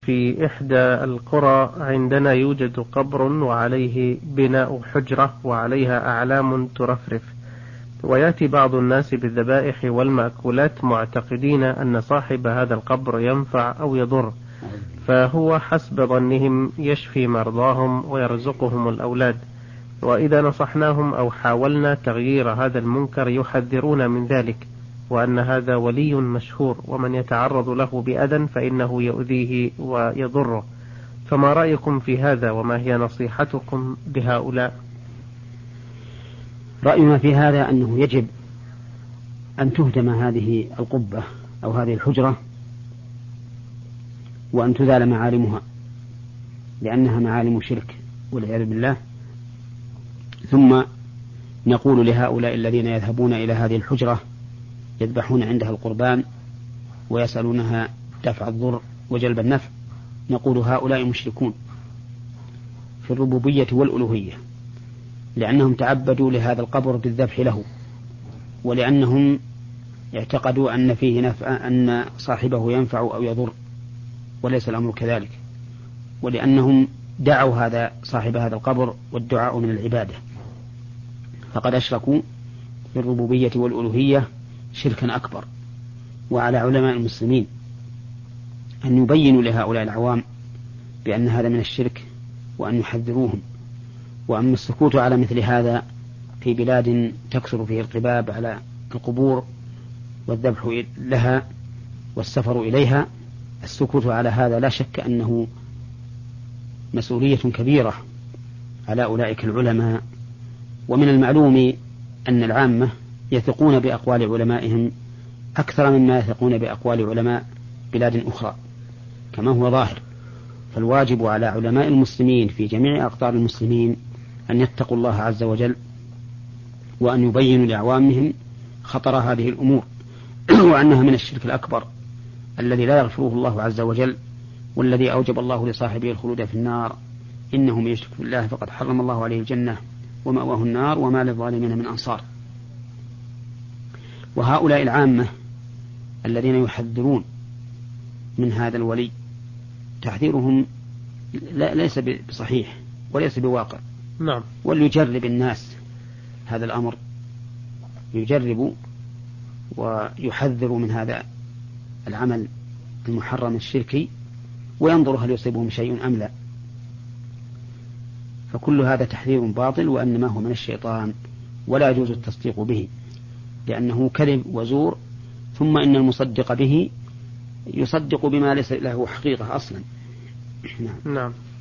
في إحدى القرى عندنا يوجد قبر وعليه بناء حجرة وعليها أعلام ترفرف، ويأتي بعض الناس بالذبائح والمأكولات معتقدين أن صاحب هذا القبر ينفع أو يضر، فهو حسب ظنهم يشفي مرضاهم ويرزقهم الأولاد، وإذا نصحناهم أو حاولنا تغيير هذا المنكر يحذرون من ذلك، وأن هذا ولي مشهور ومن يتعرض له بأذى فإنه يؤذيه ويضره. فما رأيكم في هذا وما هي نصيحتكم بهؤلاء؟ رأينا في هذا أنه يجب أن تهدم هذه القبة أو هذه الحجرة وأن تزال معالمها، لأنها معالم شرك والعياذ بالله. ثم نقول لهؤلاء الذين يذهبون إلى هذه الحجرة يذبحون عندها القربان ويسألونها دفع الضر وجلب النفع، نقول هؤلاء مشركون في الربوبية والألوهية، لأنهم تعبدوا لهذا القبر بالذبح له، ولأنهم اعتقدوا أن فيه نفع، أن صاحبه ينفع أو يضر، وليس الأمر كذلك، ولأنهم دعوا هذا صاحب هذا القبر، والدعاء من العبادة، فقد أشركوا في الربوبية والألوهية شركا أكبر. وعلى علماء المسلمين أن يبينوا لهؤلاء العوام بأن هذا من الشرك وأن يحذروهم. وأما السكوت على مثل هذا في بلاد تكثر فيه القباب على القبور والذبح لها والسفر إليها، السكوت على هذا لا شك أنه مسؤولية كبيرة على أولئك العلماء. ومن المعلوم أن العامة يثقون بأقوال علمائهم أكثر مما يثقون بأقوال علماء بلاد أخرى كما هو ظاهر، فالواجب على علماء المسلمين في جميع أقطار المسلمين أن يتقوا الله عز وجل، وأن يبينوا لأعوامهم خطر هذه الأمور وأنها من الشرك الأكبر الذي لا يغفره الله عز وجل، والذي أوجب الله لصاحبه الخلود في النار، إنه من يشرك بالله فقد حرم الله عليه الجنة ومأواه النار وما للظالمين من أنصار. وهؤلاء العامة الذين يحذرون من هذا الولي تحذيرهم ليس بصحيح وليس بواقع. نعم. وليجرب الناس هذا الأمر، يجربوا ويحذروا من هذا العمل المحرم الشركي، وينظر هل يصيبهم شيء أم لا. فكل هذا تحذير باطل، وأنما هو من الشيطان، ولا يجوز التصديق به لأنه كذب وزور، ثم إن المصدق به يصدق بما ليس له حقيقة أصلا. نعم.